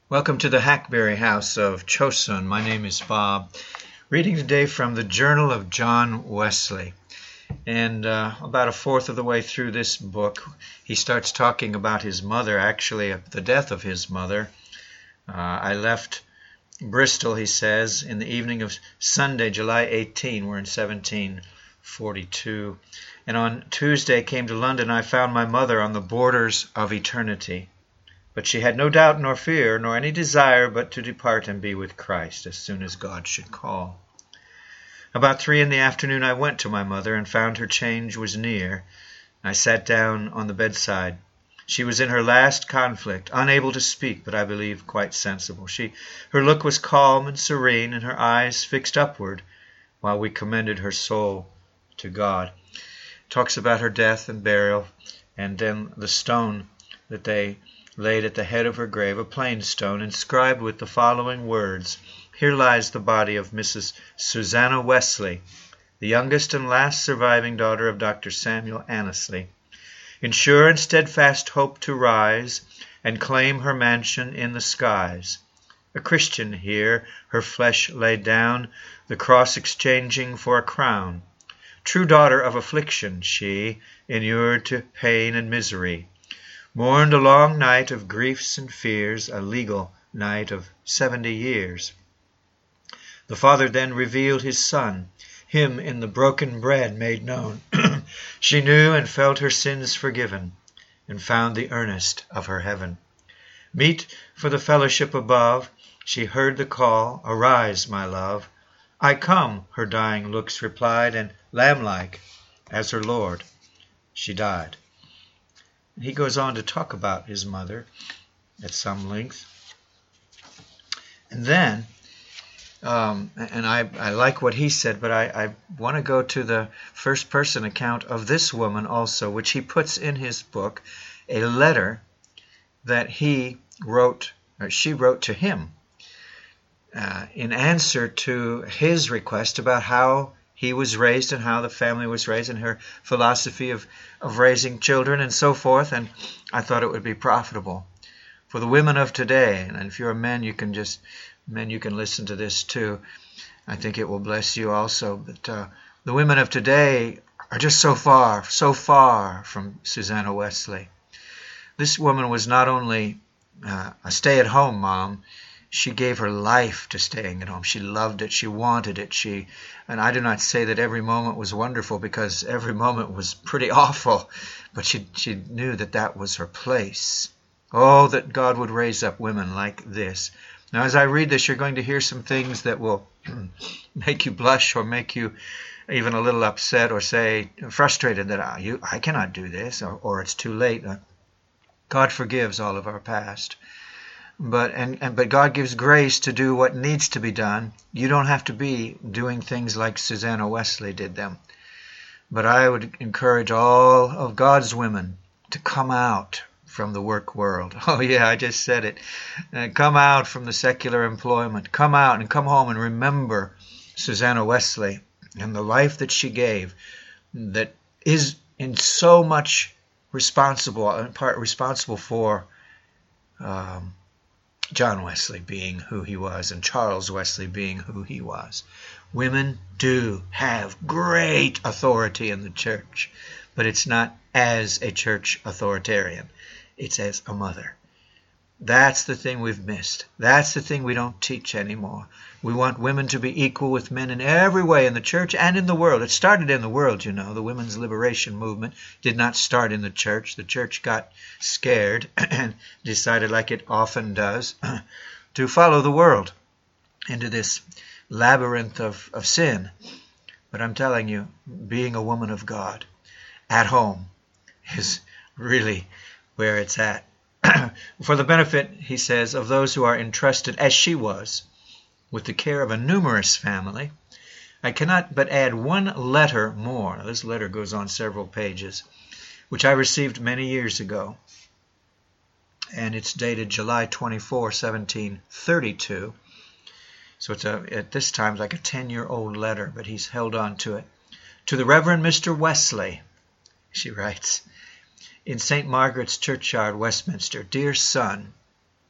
Welcome to the Hackberry House of Chosun. My name is Bob. Reading today from the Journal of John Wesley. And about a fourth of the way through this book, he starts talking about his mother, actually the death of his mother. I left Bristol, he says, in the evening of Sunday, July 18. We're in 1742. And on Tuesday came to London. I found my mother on the borders of eternity. But she had no doubt nor fear, nor any desire but to depart and be with Christ as soon as God should call. About 3 p.m. I went to my mother and found her change was near. I sat down on the bedside. She was in her last conflict, unable to speak, but I believe quite sensible. Her look was calm and serene, and her eyes fixed upward, while we commended her soul to God. Talks about her death and burial, and then the stone that they laid at the head of her grave, a plain stone, inscribed with the following words: "Here lies the body of Mrs. Susanna Wesley, the youngest and last surviving daughter of Dr. Samuel Annesley, in sure and steadfast hope to rise and claim her mansion in the skies. A Christian here, her flesh laid down, the cross exchanging for a crown. True daughter of affliction, she, inured to pain and misery, mourned a long night of griefs and fears, a legal night of 70 years. The Father then revealed his Son, him in the broken bread made known. She knew and felt her sins forgiven, and found the earnest of her heaven. Meet for the fellowship above, she heard the call, Arise, my love. I come, her dying looks replied, and lamb-like as her Lord, she died." He goes on to talk about his mother at some length. And then, and I like what he said, but I want to go to the first-person account of this woman also, which he puts in his book, a letter that she wrote to him in answer to his request about how he was raised and how the family was raised and her philosophy of raising children and so forth. And I thought it would be profitable for the women of today. And if you're a man, you can listen to this too. I think it will bless you also. But the women of today are just so far from Susanna Wesley. This woman was not only a stay-at-home mom. She gave her life to staying at home. She loved it. She wanted it. And I do not say that every moment was wonderful, because every moment was pretty awful. But she knew that that was her place. Oh, that God would raise up women like this. Now, as I read this, you're going to hear some things that will make you blush or make you even a little upset or say frustrated that I cannot do this, or it's too late. God forgives all of our past. But God gives grace to do what needs to be done. You don't have to be doing things like Susanna Wesley did them. But I would encourage all of God's women to come out from the work world. Oh yeah, I just said it. Come out from the secular employment. Come out and come home and remember Susanna Wesley and the life that she gave, that is in so much in part responsible for John Wesley being who he was and Charles Wesley being who he was. Women do have great authority in the church, but it's not as a church authoritarian. It's as a mother. That's the thing we've missed. That's the thing we don't teach anymore. We want women to be equal with men in every way in the church and in the world. It started in the world, you know. The women's liberation movement did not start in the church. The church got scared and decided, like it often does, to follow the world into this labyrinth of sin. But I'm telling you, being a woman of God at home is really where it's at. For the benefit, he says, of those who are entrusted, as she was, with the care of a numerous family, I cannot but add one letter more. Now, this letter goes on several pages, which I received many years ago. And it's dated July 24, 1732. So it's at this time like a 10-year-old letter, but he's held on to it. To the Reverend Mr. Wesley, she writes, in St. Margaret's Churchyard, Westminster, dear son,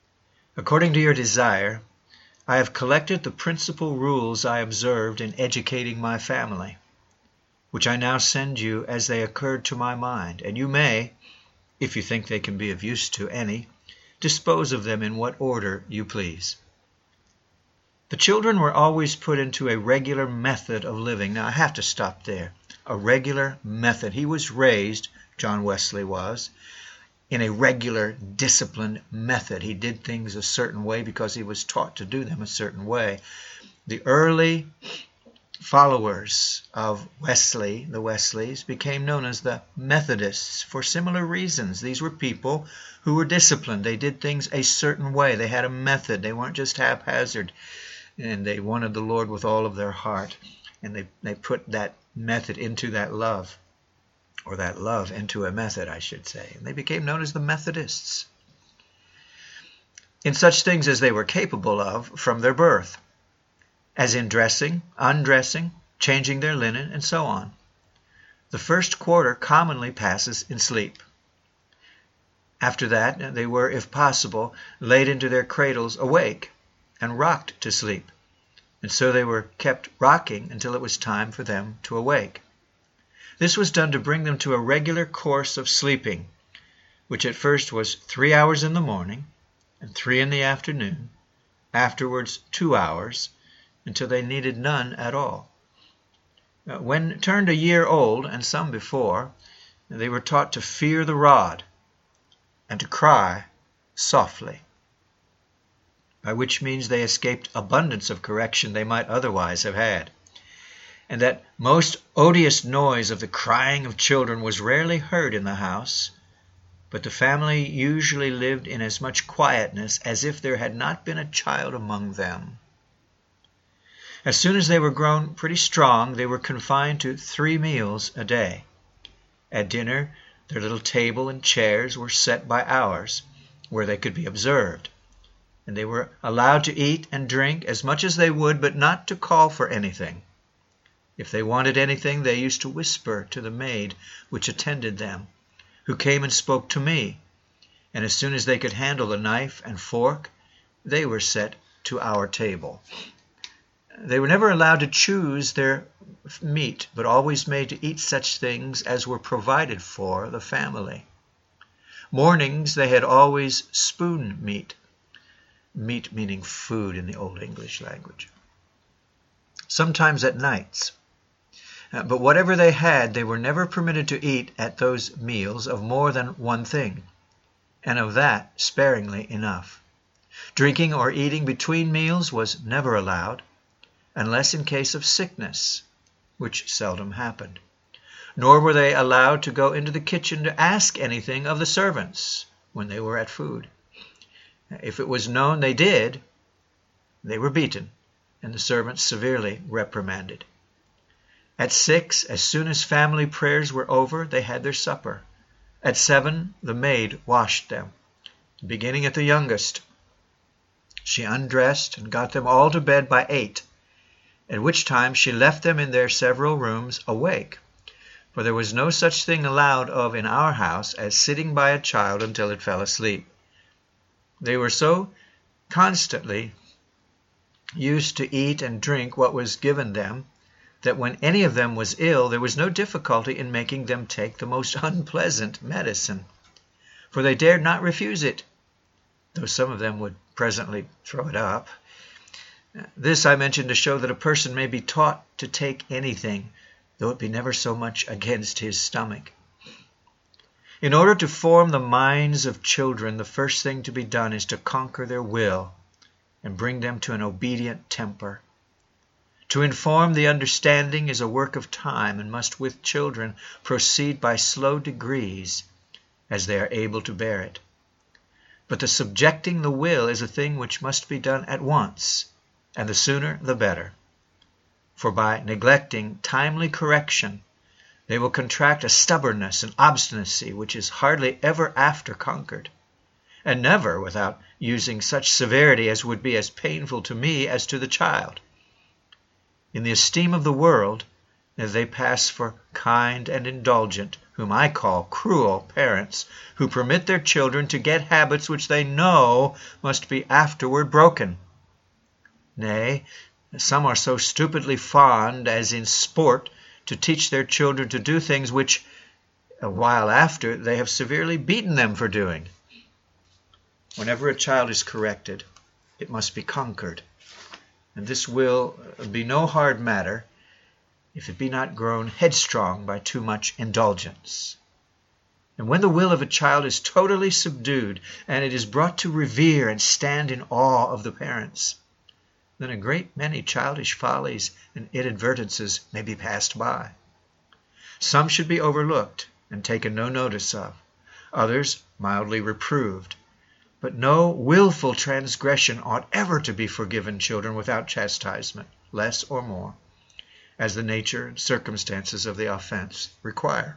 According to your desire, I have collected the principal rules I observed in educating my family, which I now send you as they occurred to my mind, and you may, if you think they can be of use to any, dispose of them in what order you please. The children were always put into a regular method of living. Now I have to stop there. A regular method. He was raised, John Wesley was, in a regular, disciplined method. He did things a certain way because he was taught to do them a certain way. The early followers of Wesley, the Wesleys, became known as the Methodists for similar reasons. These were people who were disciplined. They did things a certain way. They had a method. They weren't just haphazard. And they wanted the Lord with all of their heart. And they put that method into that love. Or that love into a method, I should say. And they became known as the Methodists. In such things as they were capable of from their birth. As in dressing, undressing, changing their linen, and so on. The first quarter commonly passes in sleep. After that, they were, if possible, laid into their cradles awake and rocked to sleep. And so they were kept rocking until it was time for them to awake. This was done to bring them to a regular course of sleeping, which at first was 3 hours in the morning and 3 in the afternoon, afterwards 2 hours, until they needed none at all. When turned a year old, and some before, they were taught to fear the rod and to cry softly, by which means they escaped abundance of correction they might otherwise have had. And that most odious noise of the crying of children was rarely heard in the house, but the family usually lived in as much quietness as if there had not been a child among them. As soon as they were grown pretty strong, they were confined to 3 meals a day. At dinner, their little table and chairs were set by hours, where they could be observed. And they were allowed to eat and drink as much as they would, but not to call for anything. If they wanted anything, they used to whisper to the maid which attended them, who came and spoke to me. And as soon as they could handle the knife and fork, they were set to our table. They were never allowed to choose their meat, but always made to eat such things as were provided for the family. Mornings they had always spoon meat. Meat meaning food in the Old English language. Sometimes at nights. But whatever they had, they were never permitted to eat at those meals of more than one thing, and of that sparingly enough. Drinking or eating between meals was never allowed, unless in case of sickness, which seldom happened. Nor were they allowed to go into the kitchen to ask anything of the servants when they were at food. If it was known they did, they were beaten, and the servants severely reprimanded. At 6, as soon as family prayers were over, they had their supper. At 7, the maid washed them, beginning at the youngest. She undressed and got them all to bed by 8, at which time she left them in their several rooms awake, for there was no such thing allowed of in our house as sitting by a child until it fell asleep. They were so constantly used to eat and drink what was given them, that when any of them was ill, there was no difficulty in making them take the most unpleasant medicine, for they dared not refuse it, though some of them would presently throw it up. This I mention to show that a person may be taught to take anything, though it be never so much against his stomach. In order to form the minds of children, the first thing to be done is to conquer their will and bring them to an obedient temper. To inform the understanding is a work of time, and must with children proceed by slow degrees, as they are able to bear it. But the subjecting the will is a thing which must be done at once, and the sooner the better. For by neglecting timely correction, they will contract a stubbornness and obstinacy which is hardly ever after conquered, and never without using such severity as would be as painful to me as to the child. In the esteem of the world, they pass for kind and indulgent whom I call cruel parents, who permit their children to get habits which they know must be afterward broken. Nay, some are so stupidly fond, as in sport, to teach their children to do things which, a while after, they have severely beaten them for doing. Whenever a child is corrected, it must be conquered, and this will be no hard matter, if it be not grown headstrong by too much indulgence. And when the will of a child is totally subdued, and it is brought to revere and stand in awe of the parents, then a great many childish follies and inadvertences may be passed by. Some should be overlooked and taken no notice of, others mildly reproved. But no willful transgression ought ever to be forgiven children without chastisement, less or more, as the nature and circumstances of the offense require.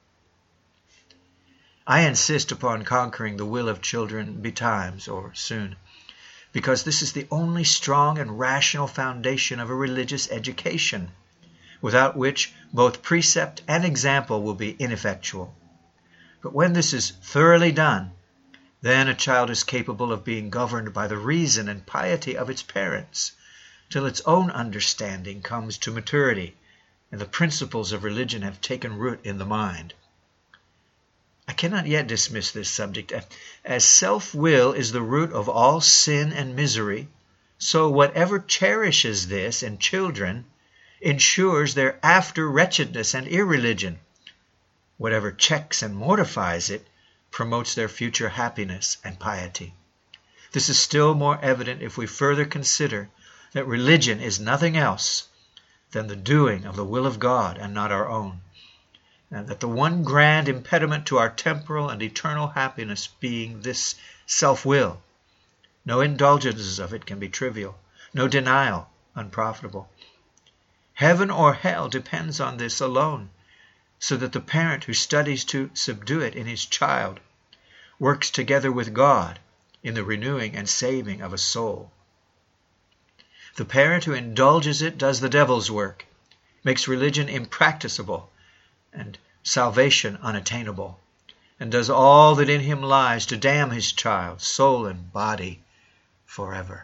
I insist upon conquering the will of children betimes or soon, because this is the only strong and rational foundation of a religious education, without which both precept and example will be ineffectual. But when this is thoroughly done, then a child is capable of being governed by the reason and piety of its parents, till its own understanding comes to maturity, and the principles of religion have taken root in the mind. I cannot yet dismiss this subject. As self-will is the root of all sin and misery, so whatever cherishes this in children ensures their after wretchedness and irreligion. Whatever checks and mortifies it promotes their future happiness and piety. This is still more evident if we further consider that religion is nothing else than the doing of the will of God and not our own, and that the one grand impediment to our temporal and eternal happiness being this self-will. No indulgences of it can be trivial, no denial unprofitable. Heaven or hell depends on this alone, so that the parent who studies to subdue it in his child works together with God in the renewing and saving of a soul. The parent who indulges it does the devil's work, makes religion impracticable and salvation unattainable, and does all that in him lies to damn his child, soul and body, forever.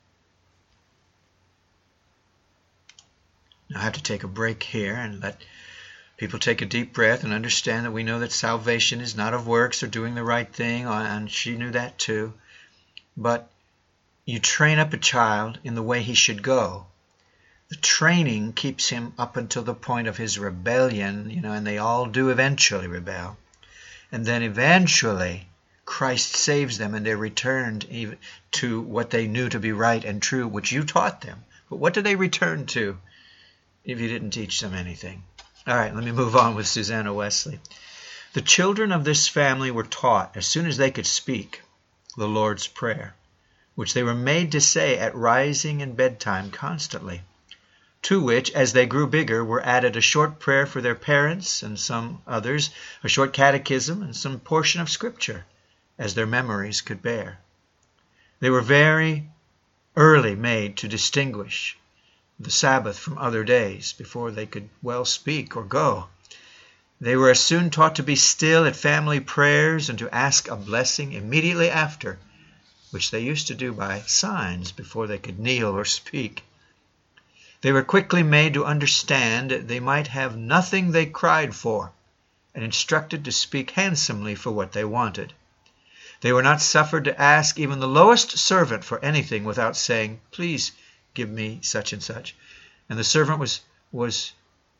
Now I have to take a break here and let people take a deep breath and understand that we know that salvation is not of works or doing the right thing, and she knew that too. But you train up a child in the way he should go. The training keeps him up until the point of his rebellion, and they all do eventually rebel. And then eventually Christ saves them and they're returned even to what they knew to be right and true, which you taught them. But what do they return to if you didn't teach them anything? All right, let me move on with Susanna Wesley. The children of this family were taught, as soon as they could speak, the Lord's Prayer, which they were made to say at rising and bedtime constantly, to which, as they grew bigger, were added a short prayer for their parents and some others, a short catechism, and some portion of Scripture, as their memories could bear. They were very early made to distinguish the Sabbath from other days before they could well speak or go. They were as soon taught to be still at family prayers and to ask a blessing immediately after, which they used to do by signs before they could kneel or speak. They were quickly made to understand they might have nothing they cried for, and instructed to speak handsomely for what they wanted. They were not suffered to ask even the lowest servant for anything without saying, "Please give me such and such." And the servant was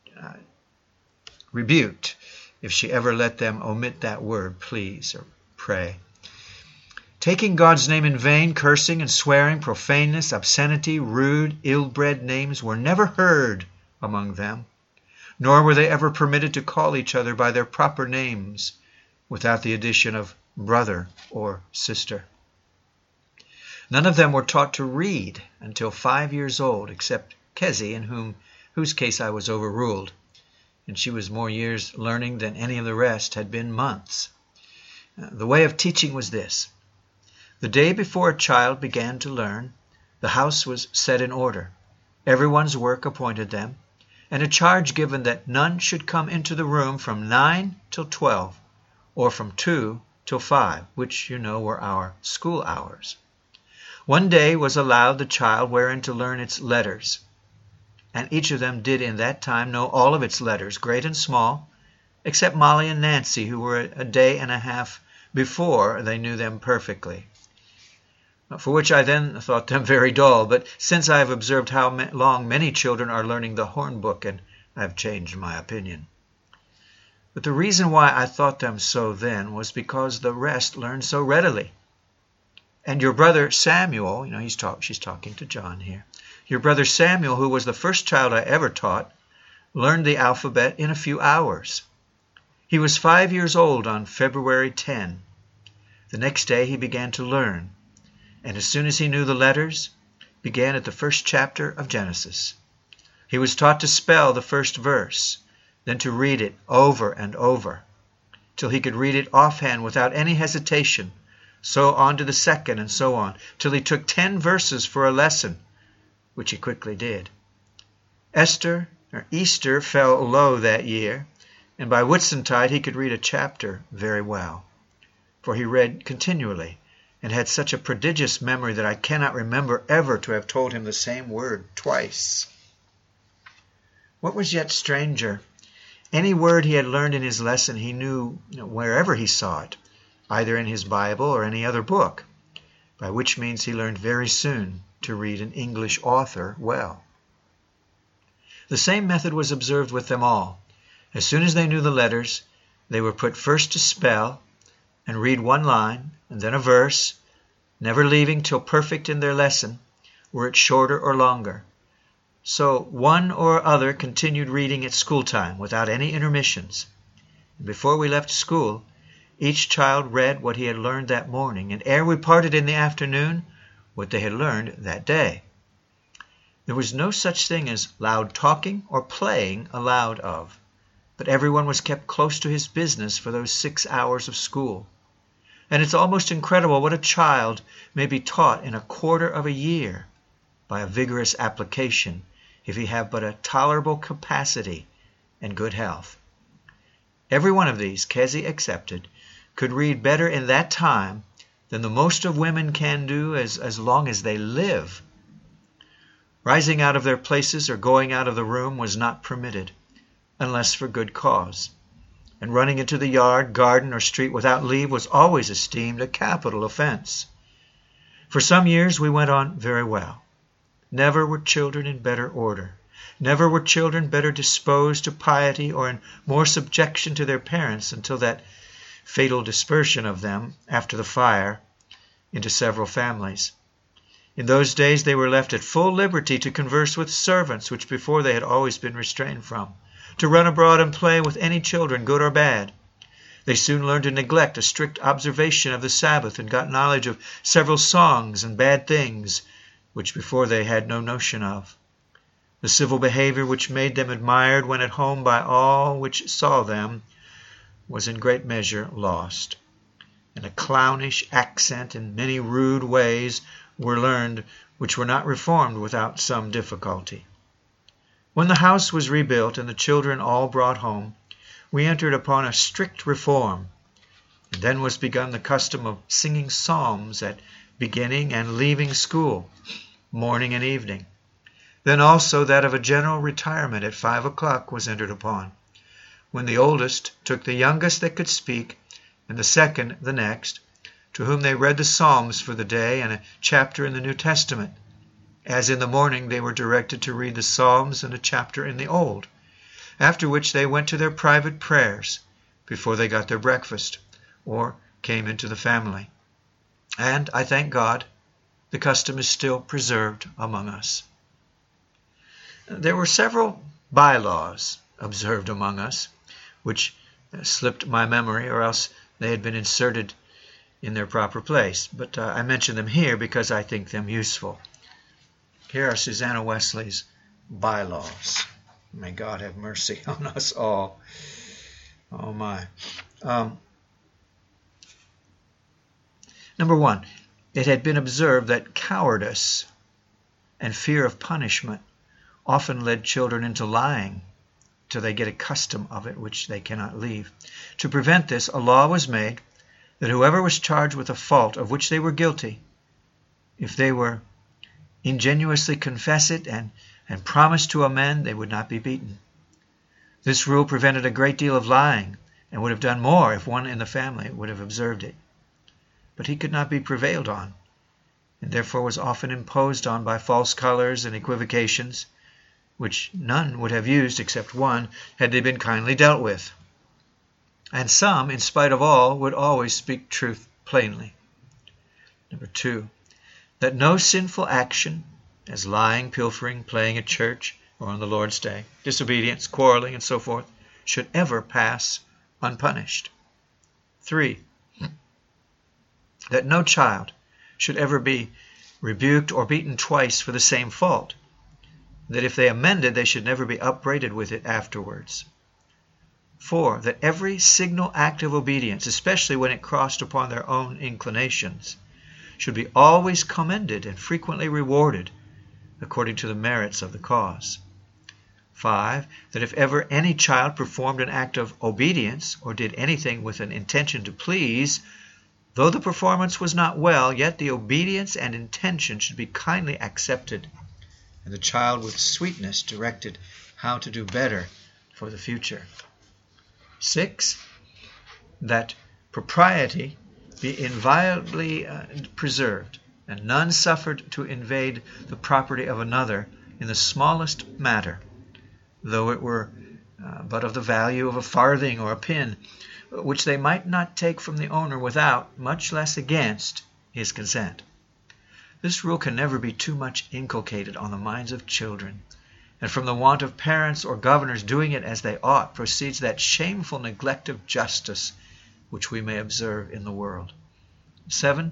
rebuked if she ever let them omit that word, please, or pray. Taking God's name in vain, cursing and swearing, profaneness, obscenity, rude, ill-bred names were never heard among them, nor were they ever permitted to call each other by their proper names without the addition of brother or sister. None of them were taught to read until 5 years old, except Kezzy, in whose case I was overruled, and she was more years learning than any of the rest had been months. The way of teaching was this. The day before a child began to learn, the house was set in order, everyone's work appointed them, and a charge given that none should come into the room from 9 till 12, or from 2 till 5, which, were our school hours. One day was allowed the child wherein to learn its letters, and each of them did in that time know all of its letters, great and small, except Molly and Nancy, who were a day and a half before they knew them perfectly, for which I then thought them very dull. But since I have observed how long many children are learning the horn book, and I have changed my opinion. But the reason why I thought them so then was because the rest learned so readily. And your brother Samuel, she's talking to John here, your brother Samuel, who was the first child I ever taught, learned the alphabet in a few hours. He was 5 years old on February 10. The next day he began to learn, and as soon as he knew the letters, began at the first chapter of Genesis. He was taught to spell the first verse, then to read it over and over, till he could read it offhand without any hesitation, so on to the second, and so on, till he took 10 verses for a lesson, which he quickly did. Easter fell low that year, and by Whitsuntide he could read a chapter very well, for he read continually, and had such a prodigious memory that I cannot remember ever to have told him the same word twice. What was yet stranger, any word he had learned in his lesson he knew wherever he saw it, either in his Bible or any other book, by which means he learned very soon to read an English author well. The same method was observed with them all. As soon as they knew the letters, they were put first to spell and read one line, and then a verse, never leaving till perfect in their lesson, were it shorter or longer. So one or other continued reading at school time without any intermissions. And before we left school, each child read what he had learned that morning, and ere we parted in the afternoon, what they had learned that day. There was no such thing as loud talking or playing allowed of, but everyone was kept close to his business for those 6 hours of school. And it's almost incredible what a child may be taught in a quarter of a year by a vigorous application, if he have but a tolerable capacity and good health. Every one of these, Kezzy excepted, could read better in that time than the most of women can do as long as they live. Rising out of their places or going out of the room was not permitted, unless for good cause. And running into the yard, garden, or street without leave was always esteemed a capital offense. For some years we went on very well. Never were children in better order. Never were children better disposed to piety or in more subjection to their parents until that fatal dispersion of them, after the fire, into several families. In those days they were left at full liberty to converse with servants, which before they had always been restrained from, to run abroad and play with any children, good or bad. They soon learned to neglect a strict observation of the Sabbath, and got knowledge of several songs and bad things, which before they had no notion of. The civil behavior which made them admired when at home by all which saw them was in great measure lost, and a clownish accent and many rude ways were learned which were not reformed without some difficulty. When the house was rebuilt and the children all brought home, we entered upon a strict reform, and then was begun the custom of singing psalms at beginning and leaving school, morning and evening. Then also that of a general retirement at 5 o'clock was entered upon, when the oldest took the youngest that could speak, and the second the next, to whom they read the Psalms for the day and a chapter in the New Testament, as in the morning they were directed to read the Psalms and a chapter in the Old, after which they went to their private prayers before they got their breakfast, or came into the family. And, I thank God, the custom is still preserved among us. There were several bylaws observed among us, which slipped my memory, or else they had been inserted in their proper place. But I mention them here because I think them useful. Here are Susanna Wesley's bylaws. May God have mercy on us all. Oh my. Number 1, it had been observed that cowardice and fear of punishment often led children into lying till they get a custom of it which they cannot leave. To prevent this, a law was made that whoever was charged with a fault of which they were guilty, if they were ingenuously confess it and promise to amend, they would not be beaten. This rule prevented a great deal of lying, and would have done more if one in the family would have observed it. But he could not be prevailed on, and therefore was often imposed on by false colors and equivocations, which none would have used except one, had they been kindly dealt with. And some, in spite of all, would always speak truth plainly. Number 2, that no sinful action, as lying, pilfering, playing at church or on the Lord's Day, disobedience, quarreling, and so forth, should ever pass unpunished. 3, that no child should ever be rebuked or beaten twice for the same fault, that if they amended, they should never be upbraided with it afterwards. 4, that every signal act of obedience, especially when it crossed upon their own inclinations, should be always commended and frequently rewarded according to the merits of the cause. 5, that if ever any child performed an act of obedience or did anything with an intention to please, though the performance was not well, yet the obedience and intention should be kindly accepted, and the child with sweetness directed how to do better for the future. 6, that propriety be inviolably preserved, and none suffered to invade the property of another in the smallest matter, though it were but of the value of a farthing or a pin, which they might not take from the owner without, much less against, his consent. This rule can never be too much inculcated on the minds of children, and from the want of parents or governors doing it as they ought proceeds that shameful neglect of justice which we may observe in the world. 7,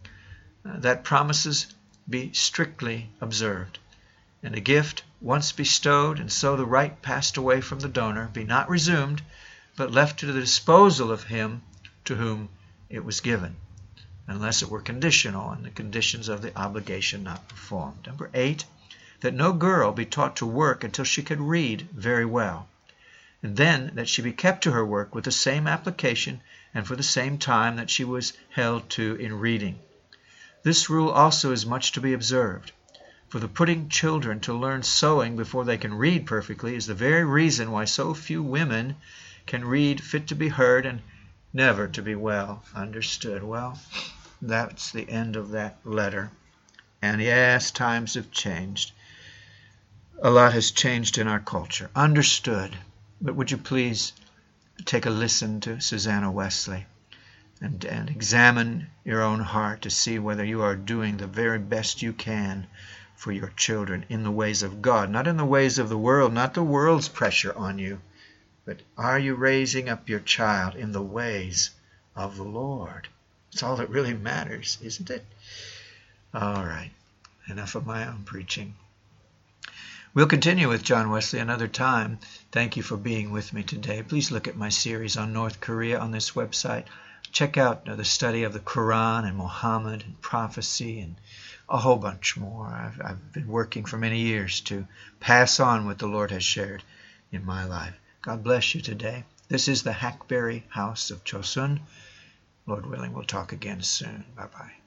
that promises be strictly observed, and a gift once bestowed, and so the right passed away from the donor, be not resumed, but left to the disposal of him to whom it was given, unless it were conditional, and the conditions of the obligation not performed. Number 8, that no girl be taught to work until she could read very well, and then that she be kept to her work with the same application and for the same time that she was held to in reading. This rule also is much to be observed, for the putting children to learn sewing before they can read perfectly is the very reason why so few women can read fit to be heard and never to be well understood. Well, that's the end of that letter. And yes, times have changed. A lot has changed in our culture. Understood. But would you please take a listen to Susanna Wesley and examine your own heart to see whether you are doing the very best you can for your children in the ways of God, not in the ways of the world, not the world's pressure on you, but are you raising up your child in the ways of the Lord? That's all that really matters, isn't it? All right, enough of my own preaching. We'll continue with John Wesley another time. Thank you for being with me today. Please look at my series on North Korea on this website. Check out the study of the Quran and Muhammad and prophecy and a whole bunch more. I've been working for many years to pass on what the Lord has shared in my life. God bless you today. This is the Hackberry House of Chosun. Lord willing, we'll talk again soon. Bye-bye.